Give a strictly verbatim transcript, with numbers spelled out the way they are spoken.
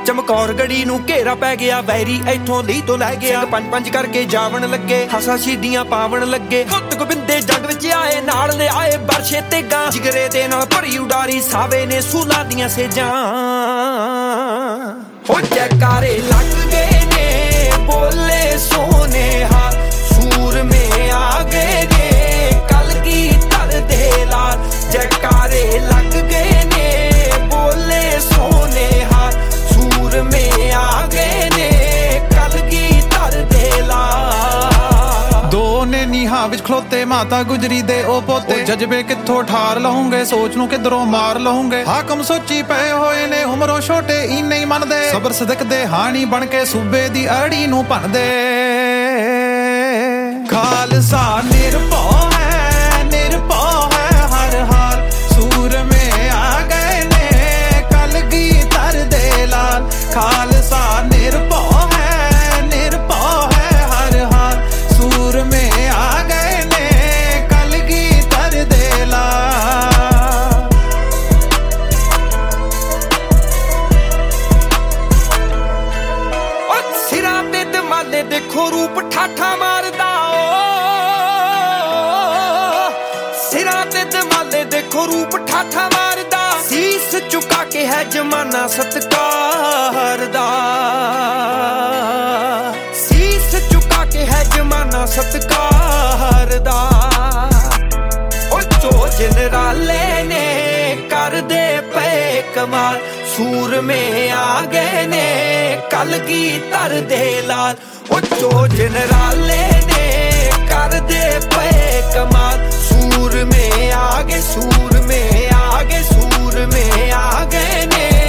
ਚਮਕੌਰ ਗੜੀ ਨੂੰ ਘੇਰਾ ਪੈ ਗਿਆ, ਵੈਰੀ ਇੱਥੋਂ ਲੀ ਤੋਂ ਲੈ ਗਿਆ। ਪੰਜ ਪੰਜ ਕਰਕੇ ਜਾਵਣ ਲੱਗੇ, ਹਸਾ ਸ਼ੀਦੀਆਂ ਪਾਵਣ ਲੱਗੇ। ਪੁੱਤ ਗੋਬਿੰਦੇ ਜੱਗ ਵਿੱਚ ਆਏ, ਨਾਲ ਲਿਆਏ ਬਰਸ਼ੇ ਤੇਗਾਂ। ਜਿਗਰੇ ਦੇ ਨਾਲ ਭਰੀ ਉਡਾਰੀ, ਸਾਵੇ ਨੇ ਸੂਲਾਂ ਦੀਆਂ ਸੇਜਾਂ। ਹੋ ਜੈਕਾਰੇ ਲੱਗ ਗਏ ਨੇ, ਬੋਲੇ ਸੋਨੇ ਹਾਲ। ਸੂਰਮੇ ਆ ਗਏ ਨੇ, ਕਲਗੀਧਰ ਦੇ ਲਾਲ। ਜੈਕਾਰੇ ਲੱਗ ਗਏ ਨੇ, ਬੋਲੇ ਸੋਨੇ ਹਾਲ। ਸੂਰਮੇ ਆ ਗਏ ਨੇ, ਕਲਗੀਧਰ ਦੇ ਲਾਲ। ਦੋ ਨੇ ਨੀਹਾਂ ਵਿੱਚ ਖਲੋਤੇ, ਮਾਤਾ ਗੁਜਰੀ ਦੇ ਉਹ ਪੋਤੇ। ਜਜ਼ਬੇ ਕਿੱਥੋਂ ਠਾਰ ਲਹੋਂਗੇ, ਸੋਚ ਨੂੰ ਕਿੱਧਰੋਂ ਮਾਰ ਲਹੋਂਗੇ। ਹਾਕਮ ਸੋਚੀ ਪਏ ਹੋਏ ਨੇ, ਉਮਰੋਂ ਛੋਟੇ ਹੀ ਨਹੀਂ ਮੰਨਦੇ। ਸਬਰ ਸਦਕ ਦੇ ਹਾਣੀ ਬਣ ਕੇ ਸੂਬੇ ਦੀ ਅੜੀ ਨੂੰ ਭੰਨਦੇ। ਖਾਲਸਾ ਨਿਰਭਉ ਹੈ, ਨਿਰਭਉ ਹੈ ਹਰ ਹਾਲ। ਸੂਰਮੇ ਆ ਗਏ ਨੇ, ਕਲਗੀਧਰ ਦੇ ਲਾਲ। ਖਾਲਸਾ ਨਿਰਭਉ ਹੈ, ਨਿਰਭਉ ਹੈ ਹਰ ਹਾਲ। ਸੂਰਮੇ ਆ ਗਏ ਨੇ, ਕਲਗੀਧਰ ਦੇ ਲਾਲ। ਉਹ ਸਿਰਾਂ ਤੇ ਦਮਾਲੇ ਦੇਖੋ, ਰੂਪ ਠਾਠਾ ਮਾਰਦਾ। ਸਿਰਾਂ ਤੇ ਦਮਾਲੇ ਦੇਖੋ, ਰੂਪ ਠਾਠਾ ਮਾਰਦਾ। ਸੀਸ ਝੁਕਾ ਕੇ ਹੈ ਜਮਾਨਾ ਸਤਿਕਾਰ ਦਾ। ਸੀਸ ਝੁਕਾ ਕੇ ਹੈ ਜਮਾਨਾ ਸਤਿਕਾਰ ਦਾ। ਉਹ ਚੋ ਜਨਰਾਲੇ ਨੇ ਕਰਦੇ ਪਏ ਕਮਾਲ। ਸੂਰਮੇ ਆ ਗਏ ਨੇ, ਕਲਗੀਧਰ ਦੇ ਲਾਲ। ਉਹ ਚੋ ਜਨਰਾਲੇ ਨੇ ਕਰਦੇ ਪਏ ਕਮਾਲ। ਸੂਰਮੇ ਆ ਗਏ, ਸੂਰਮੇ ਆ ਗਏ, ਸੂਰਮੇ ਆ ਗਏ ਨੇ।